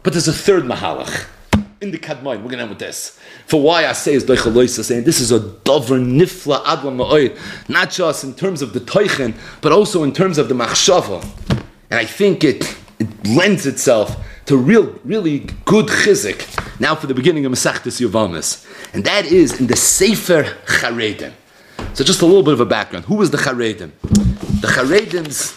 But there's a third mahalach. In the Kadmain, we're going to end with this. For why I say is Doicha Loisa, saying this is a Dover Nifla Adlam Ma'oid, not just in terms of the Teichen, but also in terms of the Machshava. And I think it lends itself to really good chizik. Now for the beginning of Masechtas Yevamos. And that is in the Sefer Charedim. So just a little bit of a background. Who was the Charedim? The Charedim's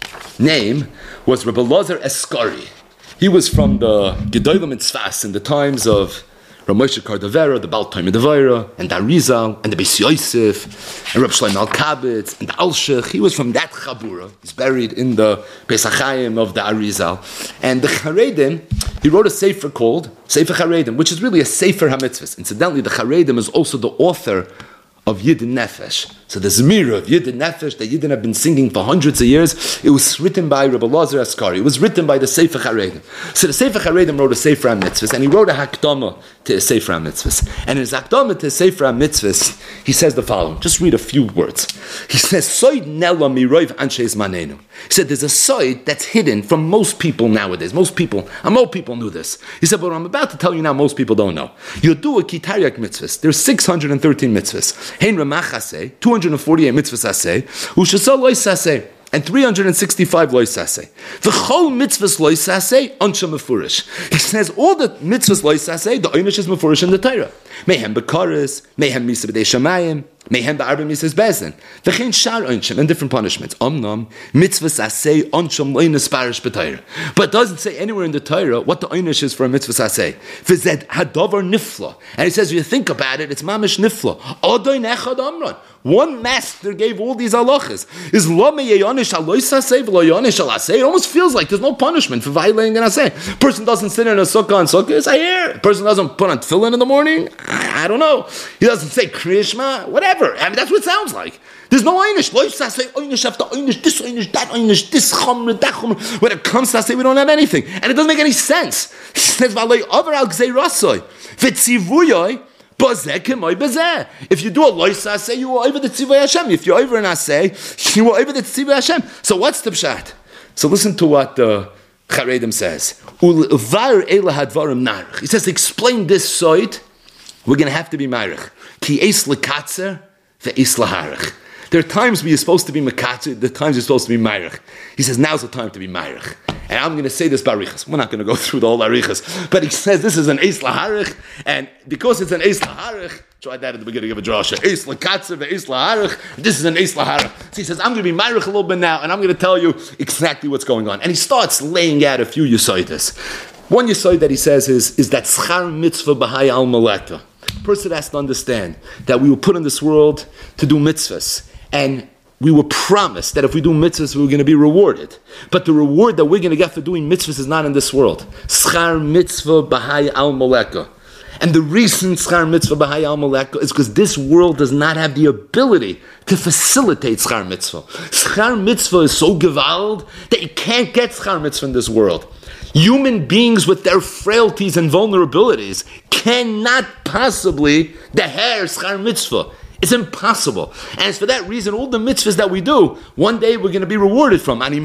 name was Rebbe Lazar Eskari. He was from the Gedolim and Tzfas in the times of Rav Moshe Cordovera, the Baal Toim Devaira, and the Arizal, and the Beis Yosef, and Rav Shlomo Al-Kabitz, and the Alshech. He was from that Chabura. He's buried in the Beis HaChaim of the Arizal. And the Charedim, he wrote a sefer called Sefer Charedim, which is really a Sefer HaMitzvahs. Incidentally, the Charedim is also the author of Yidin Nefesh. So the Zemira of Yidin Nefesh that Yidin have been singing for hundreds of years, it was written by Rebbe Lazar Eskari. It was written by the Sefer Charedim. So the Sefer Charedim wrote a Sefer HaMitzvahs, and he wrote a Hakdama to a Sefer HaMitzvahs. And in his Hakdama to a Sefer HaMitzvahs, he says the following. Just read a few words. He says, Soid Nela Miroiv Anshes Manenu. He said, there's a soid that's hidden from most people nowadays. Most people knew this. He said, but what I'm about to tell you now, most people don't know. You do a Kitaryak mitzvahs. There's 613 mitzvahs. Hein Ramach aseh, 248 mitzvahs aseh, Ushasal lois aseh, and 365 lois aseh. V'chol mitzvahs lois aseh, ansha mefurish. He says, all the mitzvahs lois aseh, the oynish is mefurish in the Torah. Mehem bekaris, mehem misa b'dei shamayim, mehem ba'arba misas bezin. V'chein shar onshim, and different punishments. Omnam, mitzvahs aseh, onsham loinas parish b'Torah. But it doesn't say anywhere in the Torah what the oynish is for a mitzvahs aseh. V'zed hadavar nifla. And he says, if you think about it, it's mamish nifla. Odoin echad amran. One master gave all these halachas. Is lo meyonish alois aseh v'lo yonish al aseh. It almost feels like there's no punishment for violating an aseh. Person doesn't sit in a sukkah on sukkah. It's a hair. Person doesn't put on tefillin in the morning. I don't know. He doesn't say Krishma, whatever. I mean, that's what it sounds like. There's no einish. Lo say einish after einish, this einish, that einish, this chumr, that chumr. When it comes to say, we don't have anything, and it doesn't make any sense. He says, "V'alei over al gzei rasoi v'tzivuyoy." If you do a lois aseh, you are over the tzivay Hashem. If you're over an aseh, you are over the tzivay Hashem. So what's the pshat? So listen to what the Charedim says. He says, explain this soid. We're going to have to be ma'arich. Ki eis lekatzer ve'eis laharich. There are times where you're supposed to be mekatzer, there are times you're supposed to be ma'arich. He says, now's the time to be ma'arich. And I'm going to say this barichas. We're not going to go through the whole arichas. But he says this is an eis laharich, and because it's an eis laharich, tried that at the beginning of a drasha. Eis lekatzer ve'eis laharich. This is an eis laharich. So he says, I'm going to be ma'arich a little bit now, and I'm going to tell you exactly what's going on. And he starts laying out a few yisoides. One yisoid that he says is that schar mitzvah b'hai al maleka. Person has to understand that we were put in this world to do mitzvahs, and we were promised that if we do mitzvahs, we were going to be rewarded. But the reward that we're going to get for doing mitzvahs is not in this world. Schar mitzvah b'hai al maleka. And the reason schar mitzvah b'hai al maleka is because this world does not have the ability to facilitate schar mitzvah. Schar mitzvah is so gewalt that you can't get schar mitzvah in this world. Human beings with their frailties and vulnerabilities cannot possibly deher schar mitzvah. It's impossible. And it's for that reason, all the mitzvahs that we do, one day we're going to be rewarded from. But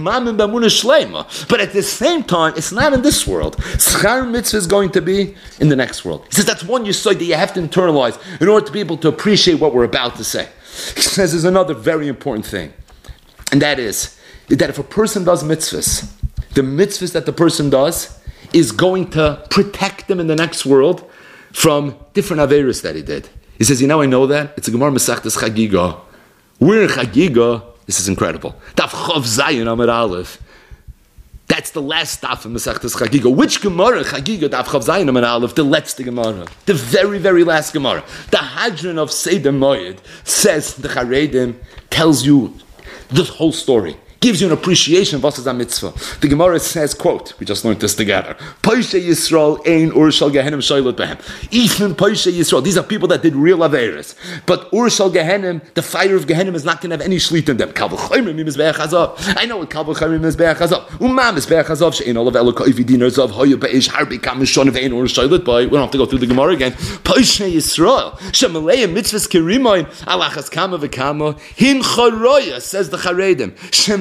at the same time, it's not in this world. Schar mitzvah is going to be in the next world. He says that's one yesod that you have to internalize in order to be able to appreciate what we're about to say. He says there's another very important thing. And that is that if a person does mitzvahs, the mitzvahs that the person does is going to protect them in the next world from different averos that he did. He says, I know that. It's a Gemara Masechtas Chagiga. We're in Chagiga. This is incredible. Daf Chav Zayin Amar Aleph. That's the last daf in Masechtas Chagiga. Which Gemara? Chagiga Daf Chav Zayin Amar Aleph. The letzte Gemara. The very, very last Gemara. The Hadron of Seder Moed says, the Charedim tells you the whole story. Gives you an appreciation of what's a mitzvah. The Gemara says, quote, we just learned this together, Poishe Yisrael ein ur shal gehenim shaylut behem. Even Poishe Yisrael, these are people that did real averes. But ur shal gehenim, the fire of gehenim is not going to have any shlit in them. Kal v'chayrim mizbeach hazav. I know what kal v'chayrim mizbeach hazav. Umma mizbeach hazav she'ein olav eloka ividin zav hoyu be'ish harbi kam mishon ve'ein ur shaylut b'ay. We don't have to go through the Gemara again. Poishe Yisrael, she'meleim mitzvahs kirimoin alachas kama v'kama hin charoya, says the Charedim.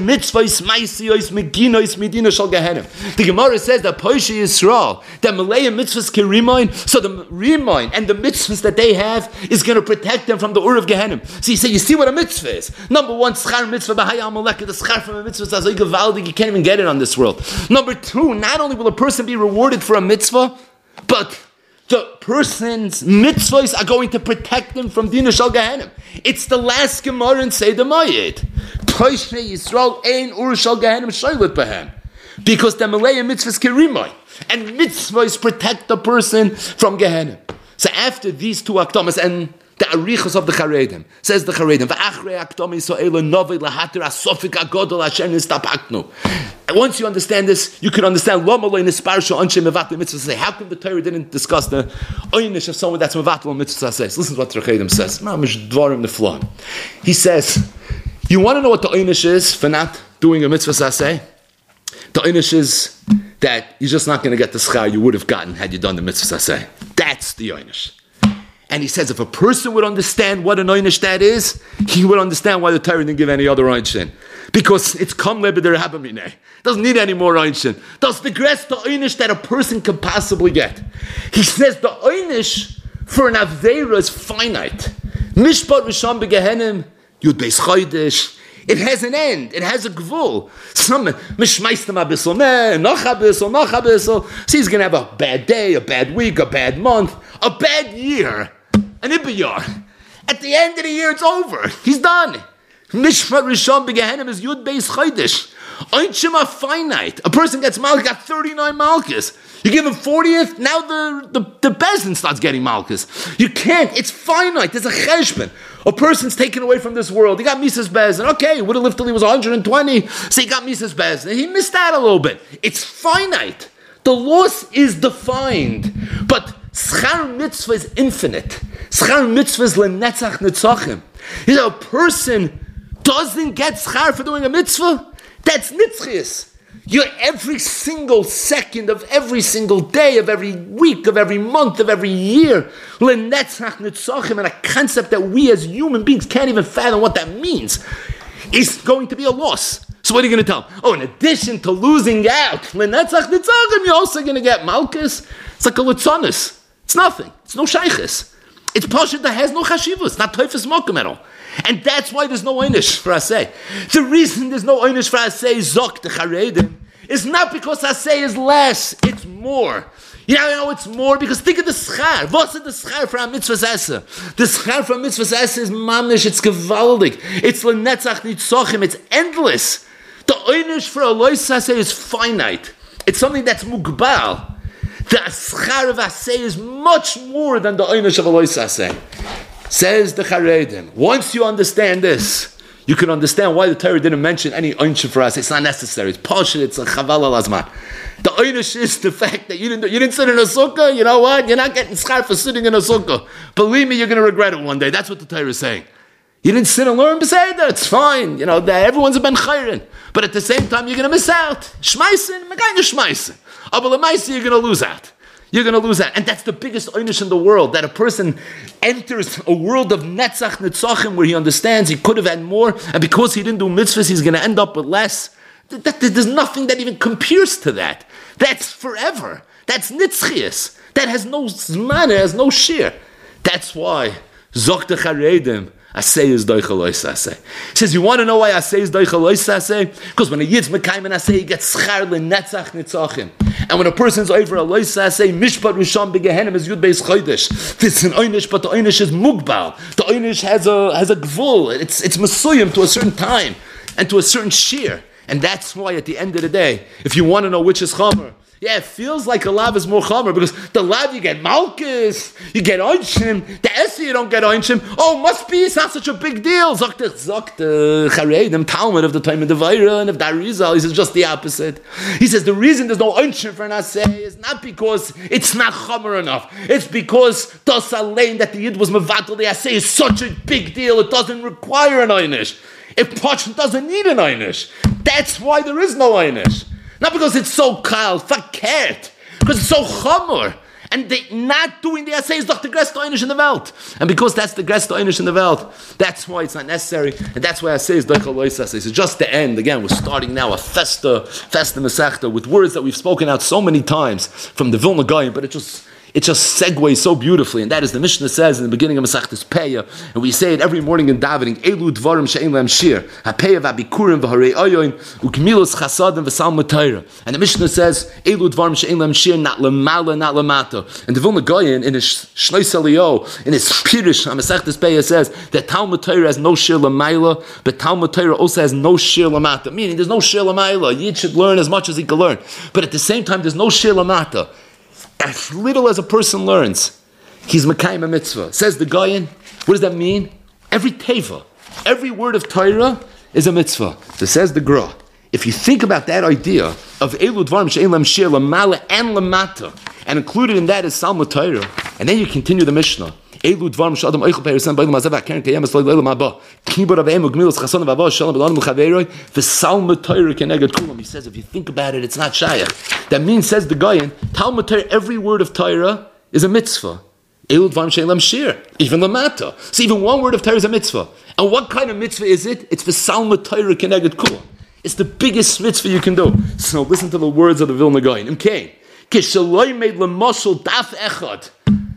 mitzvahs, maisiyos, meginois, medina shal gehenim. The Gemara says that Poishi Yisrael, that Malay mitzvahs can remind, so the remind and the mitzvahs that they have is going to protect them from the Ur of Gehenim. So you see what a mitzvah is. Number one, schar mitzvah, b'haya amalek, the schar from a mitzvah is so gewaldig, you can't even get it on this world. Number two, not only will a person be rewarded for a mitzvah, but the person's mitzvahs are going to protect them from Dina Shal Gehenim. It's the last Gemara in Seder Mayit. Poishnei Yisrael ein Ur Shal Gehenim shaylet behem. Because the Malay mitzvahs can remind. And mitzvahs protect the person from Gehenim. So after these two akdamas and the arichos of the Charedim, says the Charedim, v'achrei akdami so'elu novi lahatir asofik agodol asher nistapaknu. And once you understand this, you can understand how come the Torah didn't discuss the oynish of someone that's mevatel mitzvah says. Listen to what the Charedim says. He says, you want to know what the oynish is for not doing a mitzvah saseh? The oynish is that you're just not going to get the schar you would have gotten had you done the mitzvah saseh. That's the oynish. And he says if a person would understand what an oynish that is, he would understand why the Torah didn't give any other oynish. Because it's kam lebeder habamine. Doesn't need any more oynish. That's the greatest oynish that a person can possibly get. He says the oynish for an aveira is finite. Mishpat risham begehenim yud beis chodesh. It has an end. It has a gvul. Some mishmaistem abisol noch abisol. So he's going to have a bad day, a bad week, a bad month, a bad year, an ibiyar. At the end of the year, it's over. He's done. Mishpat risham begehenim is yud beis chodesh. Einshim are finite. A person gets malchus, got 39 malchus. You give him 40th, now the bezin starts getting malchus. You can't. It's finite. There's a cheshbon. A person's taken away from this world. He got Mises Bezin. Okay, he would have lived till he was 120, so he got Mises Bezin. He missed out a little bit. It's finite. The loss is defined. But schar mitzvah is infinite. Schar mitzvah is lenetzach netzachim. You know, a person doesn't get schar for doing a mitzvah. That's nitzchias. You're every single second of every single day of every week of every month of every year lenetzach nitzachim, and a concept that we as human beings can't even fathom what that means is going to be a loss. So what are you going to tell him? Oh, in addition to losing out lenetzach nitzachim, you're also going to get malchus. It's like a litzonis. It's nothing. It's no shaychus. It's pashut that has no chashivus. Not teifus mokum at all. And that's why there's no oynish for asay. The reason there's no oynish for asay, zok the charedim, is not because asay is less, it's more. You know it's more because think of the schar. What's the schar for a mitzvah zesa? The schar for a mitzvah zesa is mamish, it's gewaldig. It's lenetzach nitzochim, it's endless. The oynish for a lois asay is finite. It's something that's mugbal. The schar of asay is much more than the oynish of a lois asay. Says the Charedim, once you understand this, you can understand why the Torah didn't mention any oynish for us. It's not necessary. It's partial. It's a chaval al azman. The oynish is the fact that you didn't sit in a sukkah. You know what? You're not getting schar for sitting in a sukkah. Believe me, you're going to regret it one day. That's what the Torah is saying. You didn't sit and learn Beseder. It's fine. You know, everyone's a ben chayrin. But at the same time, you're going to miss out. Shmeisin, megayna shmeisin. Abalamaisi, you're going to lose out. You're going to lose that. And that's the biggest oynish in the world, that a person enters a world of netzach netzachim where he understands he could have had more, and because he didn't do mitzvahs, he's going to end up with less. There's nothing that even compares to that. That's forever. That's nitzchias. That has no zman, it has no shir. That's why Zok the Charedim, Asay is doichalois asay. He says, you want to know why Asay is doichalois asay? Because when a yid's mekayim and Asay, he gets schar lenetzach nitzachim. And when a person's over a lois asay, mishpat risham begehenim is yud beis chodesh. It's an oynish, but the oynish is mugbal. The oynish has a gvul. It's mesuyim to a certain time and to a certain shear. And that's why at the end of the day, if you want to know which is chomer, yeah, it feels like a lav is more chomer because the lav you get malchus, you get oinshim, the esser you don't get oinshim. Oh, must be, it's not such a big deal. Zok the Charedim, Talmud of the time of the Vaira and of the Arizal, he says just the opposite. He says the reason there's no oinshim for an asay is not because it's not chomer enough. It's because das alein that the yid was mevatel the asay is such a big deal. It doesn't require an oynish. If Pachim doesn't need an oynish, that's why there is no oynish. Not because it's so kal, fakert, because it's so chamor. And they not doing the essay is doch the größte Einisch in the world. And because that's the größte Einisch in the world, that's why it's not necessary. And that's why I say is Deichel Lois Essay. So just the end. Again, we're starting now a festa Masechta with words that we've spoken out so many times from the Vilna Gaon, but it just segues so beautifully, and that is the Mishnah says in the beginning of Masechtas Peah, and we say it every morning in davening. Elu dvarim she'ein lehem shir, hapeya v'abikurim v'harei oyoin u'kmilos chasadim v'salmud Torah. And the Mishnah says Elu dvarim she'ein lehem shir, not lemala, not lemata. And the Vilna Gaon in his Shnois Eliyahu, in his Pirush on Masechtas Peah says that Talmud Torah has no shir lemaila, but Talmud Torah also has no shir lemata. Meaning there's no shir lemaila. Yid should learn as much as he can learn, but at the same time there's no shir lemata. As little as a person learns, he's Mekayim a mitzvah. Says the Gaon, what does that mean? Every teva, every word of Torah is a mitzvah. So says the Gra, if you think about that idea of Elu Dvarim She'ein Lehem Shir, Lamala and Lamata, and included in that is Salmud Torah, and then you continue the Mishnah. Elu Dvarim She'adam Eichel Pe'erisem B'Elam Hazav HaKeren K'yem Esloy L'Elam Haba Kibur Aveim U'Gmilos Chason V'Avos Shalom B'Adam L'Chaveiroi V'Salmud Torah Keneged Kulam. He says if you think about it, it's not shayach. That means, says the Gaon, Talmud Torah, every word of Torah is a mitzvah. Elu Dvarim She'ein Lehem Shir, even Lamata. So even one word of Torah is a mitzvah. And what kind of mitzvah is it? It's V'Salmud Torah Keneged Kulam. It's the biggest mitzvah you can do. So listen to the words of the Vilna Gaon. Imkein Kishaloi made Lemashal Daf Echad.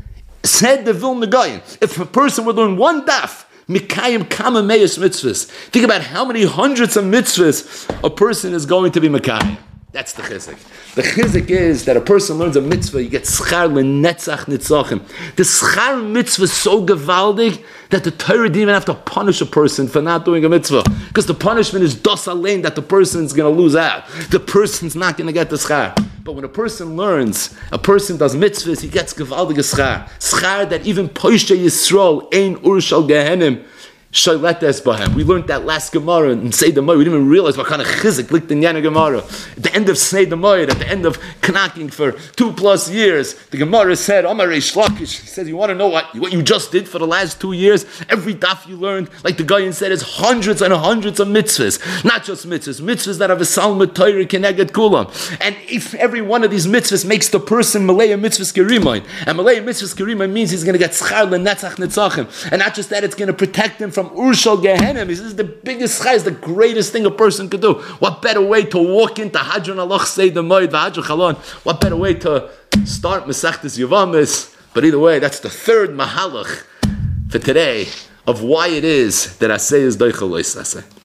Said the Vilna Gaon, if a person would learn one daf, Mikayim Kama Meyas mitzvahs, think about how many hundreds of mitzvahs a person is going to be Mikayim. That's the chizik. The chizik is that a person learns a mitzvah, you get schar lenetzach nitzachim. The schar mitzvah is so gewaldig that the Torah didn't even have to punish a person for not doing a mitzvah. Because the punishment is dos alein that the person's going to lose out. The person's not going to get the schar. But when a person learns, a person does mitzvahs, he gets gewaldige schar. Schar that even Poisha Yisrael, ein urshal gehenim, Shailetes Bahem. We learned that last Gemara in Seder Moed. We didn't even realize what kind of chizik licked in Yana Gemara. At the end of Seder Moed, at the end of knocking for 2+ years, the Gemara said, Amar Reish Lakish, he says, you want to know what you just did for the last 2 years? Every daf you learned, like the Gaon said, is hundreds and hundreds of mitzvahs. Not just mitzvahs that have a Salmud Torah Keneged Kulam. And if every one of these mitzvahs makes the person Malaya Mitzvahs Kerimain, and Malaya Mitzvahs Kerimain means he's going to get schar lenetzach nitzachim. And not just that, it's going to protect him from Urshal Gehenim. He says the biggest schar is the greatest thing a person could do. What better way to walk into Hadron Alach Seder Moed v'Hadron Chalon? What better way to start Masechtas Yevamis? But either way, that's the third mahalach for today of why it is that I say is Deichel Lois Essay.